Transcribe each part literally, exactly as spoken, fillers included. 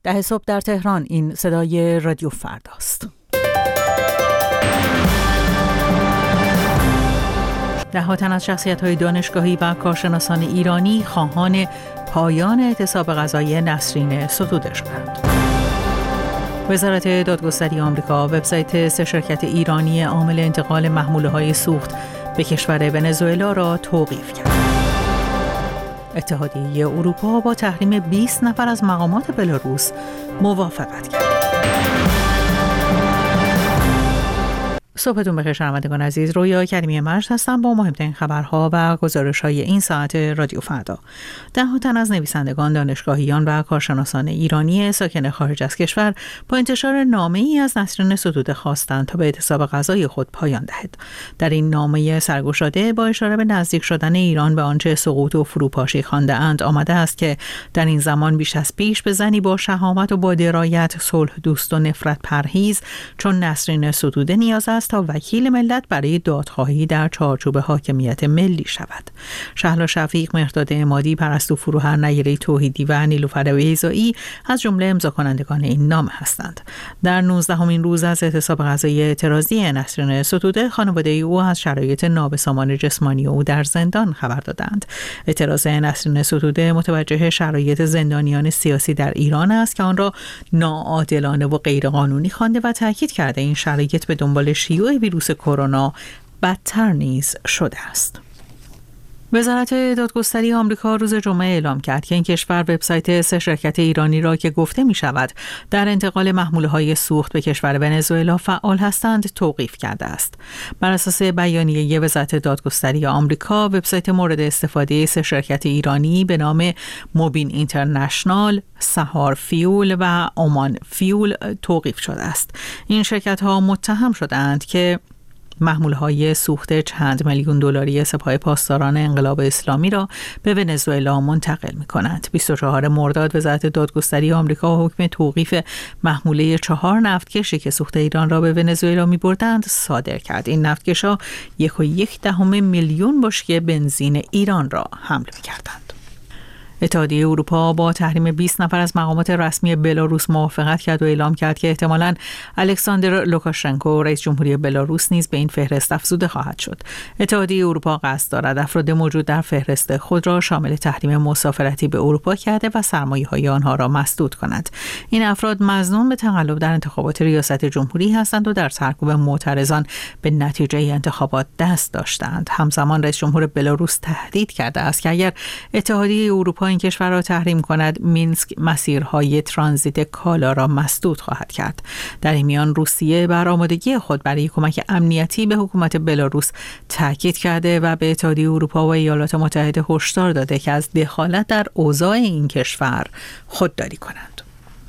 ده صبح در تهران. این صدای رادیو فرداست. ده تن از شخصیت‌های دانشگاهی و کارشناسان ایرانی خواهان پایان اعتصاب غذایی نسرین ستوده شدند. وزارت دادگستری آمریکا وبسایت سه شرکت ایرانی عامل انتقال محموله‌های سوخت به کشور ونزوئلا را توقیف کرد. اتحادیه اروپا با تحریم بیست نفر از مقامات بلاروس موافقت کرد. صبحتون بخیر شنوندگان عزیز. رویا کریمی مجد هستم با مهمترین خبرها و گزارش‌های این ساعت رادیو فردا. ده تن از نویسندگان، دانشگاهیان و کارشناسان ایرانی ساکن خارج از کشور با انتشار نامه‌ای از نسرین ستوده خواستند تا به اعتصاب غذایی خود پایان دهد. در این نامه سرگشاده با اشاره به نزدیک شدن ایران به آنچه سقوط و فروپاشی خوانده‌اند آمده است که در این زمان بیش از پیش به زنی با شهامت و با درایت، صلح دوست و نفرت پرهیز چون نسرین ستوده نیاز است تا وکیل ملت برای دادخواهی در چارچوب حاکمیت ملی شود. شهلا شفیق، مهرداد عمادی، پرستو فروهر، نیره توحیدی و نیلوفر بیضایی از جمله امضا کنندگان این نامه هستند. در نوزدهمین روز از اعتصاب غذایی اعتراضی نسرین ستوده، خانواده او از شرایط نابسامان جسمانی او در زندان خبر دادند. اعتراض نسرین ستوده متوجه شرایط زندانیان سیاسی در ایران است که آن را ناعادلانه و غیرقانونی خوانده و تاکید کرده این شرایط به دنبال شیوع ویروس کرونا بدتر نیز شده است. وزارت دادگستری آمریکا روز جمعه اعلام کرد که این کشور وبسایت سه شرکت ایرانی را که گفته می شود در انتقال محموله‌های سوخت به کشور ونزوئلا فعال هستند توقیف کرده است. بر اساس بیانیه وزارت دادگستری آمریکا، وبسایت مورد استفاده سه شرکت ایرانی به نام موبین اینترنشنال، سهار فیول و اومان فیول توقیف شده است. این شرکت‌ها متهم شدند که محمولهای سوخت چند میلیون دلاری سپاه پاسداران انقلاب اسلامی را به ونزوئلا منتقل می‌کنند. بیست و چهارم مرداد وزارت دادگستری آمریکا حکم توقیف محموله چهار نفتکشی که سوخت ایران را به ونزوئلا می‌بردند صادر کرد. این نفتکش‌ها یک و یک دهم میلیون بشکه بنزین ایران را حمل می‌کردند. اتحادیه اروپا با تحریم بیست نفر از مقامات رسمی بلاروس موافقت کرد و اعلام کرد که احتمالاً الکساندر لوکاشنکو رئیس جمهوری بلاروس نیز به این فهرست افزوده خواهد شد. اتحادیه اروپا قصد دارد افراد موجود در فهرست خود را شامل تحریم مسافرتی به اروپا کرده و سرمایه‌های آنها را مسدود کند. این افراد مظنون به تقلب در انتخابات ریاست جمهوری هستند و در سرکوب معترضان به نتیجه انتخابات دست داشتند. همزمان رئیس جمهور بلاروس تهدید کرده است که اگر اتحادیه اروپا این کشور را تحریم کند، مینسک مسیرهای ترانزیت کالا را مسدود خواهد کرد. در این میان روسیه بر آمادگی خود برای کمک امنیتی به حکومت بلاروس تاکید کرده و به اتحادیه اروپا و ایالات متحده هشدار داده که از دخالت در اوضاع این کشور خودداری کنند.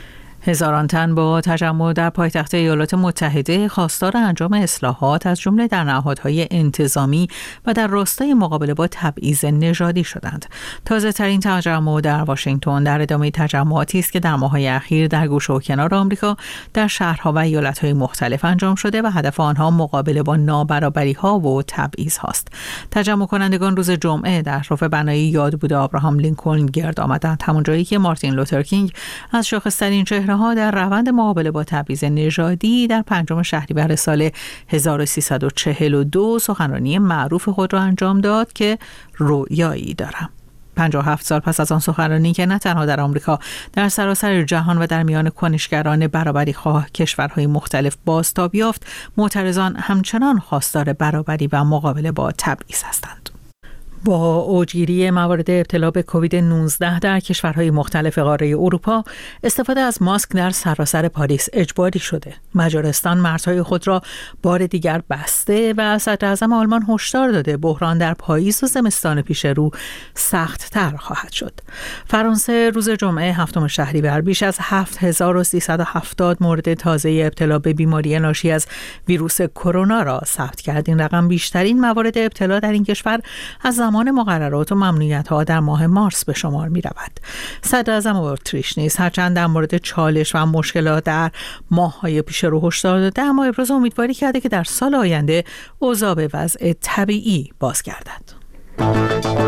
هزاران تن با تجمع در پایتخت ایالات متحده خواستار انجام اصلاحات از جمله در نهادهای انتظامی و در راستای مقابله با تبعیض نژادی شدند. تازه ترین تجمع در واشنگتن در ادامه تجمعاتی است که در ماه‌های اخیر در گوشه و کنار آمریکا در شهرها و ایالت‌های مختلف انجام شده و هدف آنها مقابله با نابرابری‌ها و تبعیض است. تجمع کنندگان روز جمعه در اطراف بنای یادبود آبراهام لینکلن گرد آمدند، همون جایی که مارتین لوتر کینگ از شاخص‌ترین چهره‌ها در روند مقابله با تبعیض نژادی در پنجم شهریور سال هزار و سیصد و چهل و دو سخنرانی معروف خود را انجام داد که رویایی دارم. پنجاه و هفت سال پس از آن سخنرانی که نه تنها در آمریکا، در سراسر جهان و در میان کنشگران برابری خواه کشورهای مختلف بازتاب یافت، معترضان همچنان خواستار برابری و مقابله با تبعیض هستند. با اوجگیری موارد ابتلا به کووید نوزده در کشورهای مختلف قاره اروپا، استفاده از ماسک در سراسر پاریس اجباری شده. مجارستان مرزهای خود را بار دیگر بسته و صدراعظم آلمان هشدار داده بحران در پاییز و زمستان پیش رو سخت‌تر خواهد شد. فرانسه روز جمعه هفتم شهریور بیش از هفت هزار و سیصد و هفتاد مورد تازه ابتلا به بیماری ناشی از ویروس کرونا را ثبت کرد. این رقم بیشترین موارد ابتلا در این کشور از زمان مقررات و ممنوعیت‌ها در ماه مارس به شمار می‌رود. صدراعظم اتریش نیز هرچند در مورد چالش و مشکلات در ماه‌های پیش رو هشدار داده، اما ابراز امیدواری کرده که در سال آینده اوضاع به وضع طبیعی بازگردد.